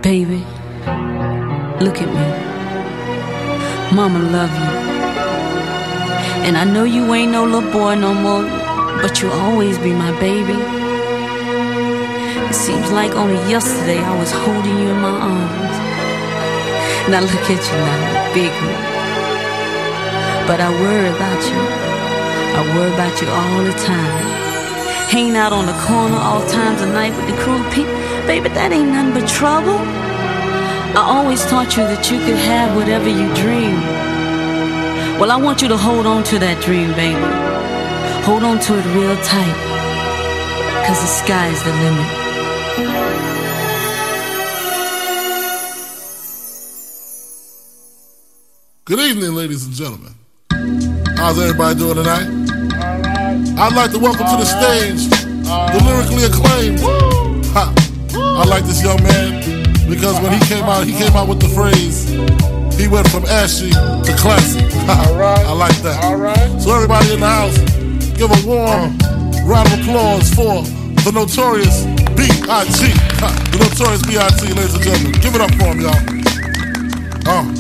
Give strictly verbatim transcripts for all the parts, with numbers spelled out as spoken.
Baby, look at me. Mama love you. And I know you ain't no little boy no more, but you'll always be my baby. It seems like only yesterday I was holding you in my arms. Now look at you now, big one. But I worry about you. I worry about you all the time. Hanging out on the corner all times of night with the cruel people. Baby, that ain't nothing but trouble. I always taught you that you could have whatever you dream. Well, I want you to hold on to that dream, baby. Hold on to it real tight, cause the sky's the limit. Good evening, ladies and gentlemen. How's everybody doing tonight? I'd like to welcome to the stage the lyrically acclaimed. Ha. I like this young man because when he came out, he came out with the phrase, he went from ashy to classy. I like that. So everybody in the house, give a warm round of applause for the notorious B I G The notorious B I G, ladies and gentlemen. Give it up for him, y'all. Uh.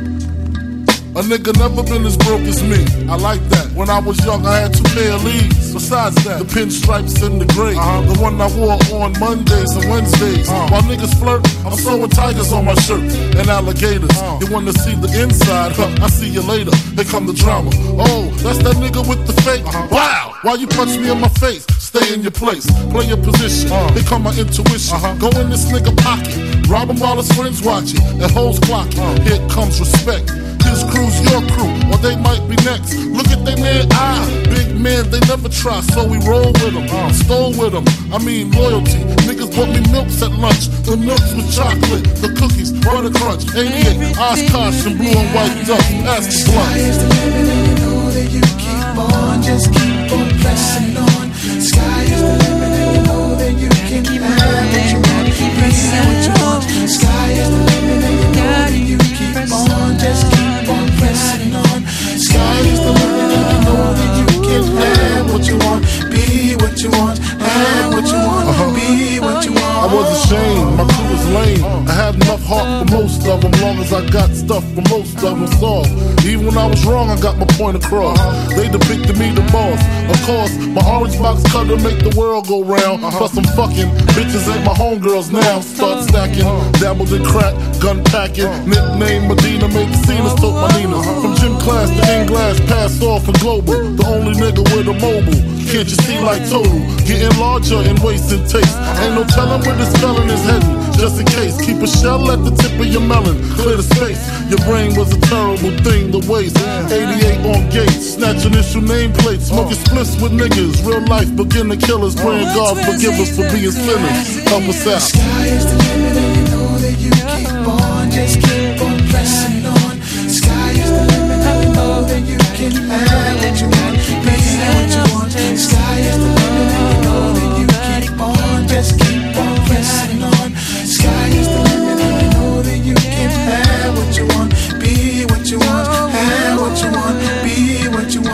A nigga never been as broke as me. I like that. When I was young, I had two pair of leaves. Besides that, the pinstripes and the gray. Uh-huh. The one I wore on Mondays and Wednesdays. Uh-huh. While niggas flirt, I'm sewing tigers on my shirt and alligators. Uh-huh. You wanna see the inside? Huh, I see you later. Here come the drama. Oh, that's that nigga with the fake. Uh-huh. Wow! Why you punch me in my face? Stay in your place. Play your position. Uh-huh. Here come my intuition. Uh-huh. Go in this nigga pocket. Rob him while his friends watching. And hoes clocking. Uh-huh. Here comes respect. His crew's your crew, or they might be next. Look at they man eye. Big man, they never try, so we roll with them. Uh, stole with them, I mean loyalty. Niggas bought me milks at lunch. The milks with chocolate, the cookies, butter crunch. eighty-eight, Oshkosh, and blue and white dust. Pass the blunt. Sky is the limit and you know that you keep on. Just keep on pressing on. Sky is the limit and you know that you can have what you want. Be what you want. Sky is the limit and you know that you keep on. Just keep on pressing on. Sky is the limit and you know that you can have what you want. Be what you want. Have what you want. Uh-huh. Be what you want. I was ashamed, my crew was lame. I had enough heart for most of them, long as I got stuff for most of them solved. Even when I was wrong, I got my point across. They depicted me the boss. Of course, my orange box cutter make the world go round. Plus I'm fucking bitches ain't my homegirls now. Start stacking, dabbled in crack, gun packing. Nickname Medina, made the scenes, took my Nina. From gym class to in-glass, passed off for global. The only nigga with a mobile. Can't you see like total? Getting larger in waist and taste. Ain't no telling where this felon is heading. Just in case, keep a shell at the tip of your melon. Clear the space. Your brain was a terrible thing to waste. eighty-eight on gates, snatch initial nameplates. Smoking splits with niggas. Real life beginner killers. Praying God forgive us for being sinners. Help us out. Sky is the limit and you know that you keep on. Just keep on pressing on. Sky is the limit and you know that you can have what you want. Be what you want. Sky is the limit and you know that you keep on. Just keep on pressing on. Sky is the limit and you know that you can have what you want. Be what you want. Have what you want. Be what you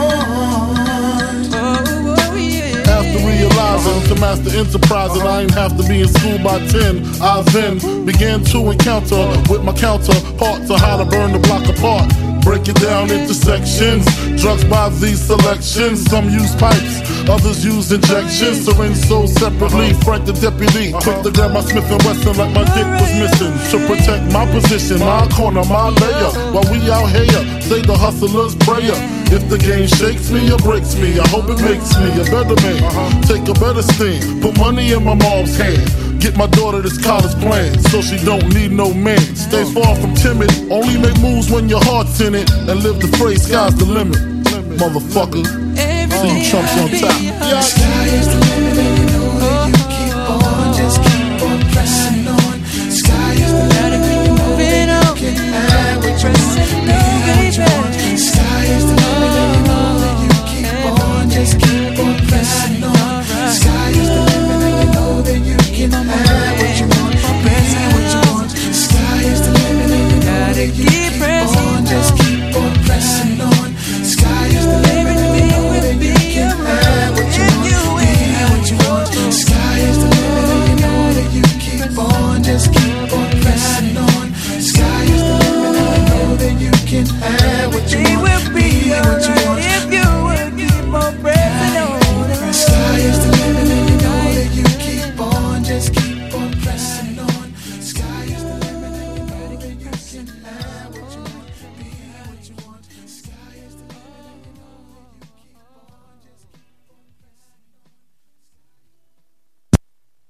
want. After realizing to master enterprise and I ain't have to be in school by ten, I then began to encounter with my counterpart to how to burn the block apart. Break it down into sections. Drugs by these selections. Some use pipes, others use injections. Syringe sold separately. Frank the deputy, quick to grab my Smith and Wesson like my dick was missing. To protect my position, my corner, my layer. While we out here, say the hustler's prayer. If the game shakes me or breaks me, I hope it makes me a better man. Take a better stand, put money in my mom's hand. Get my daughter this college plan, so she don't need no man. Stay far from timid, only make moves when your heart's in it. And live the phrase, sky's the limit. Motherfucker, see you chumps on top. Yeah. Sky is the limit and you know that you keep on. Just keep on pressing on. Sky is the limit and you know that you can have what you want. Be what you want. Sky is the limit and you know that you keep on. Just keep on pressing on. Sky is the limit and you know that you can have what you want. Be what you want. Sky is the limit and you know that you keep on. Just keep on pressing on. Sky is the limit and you know that you can have what you want. Be what can have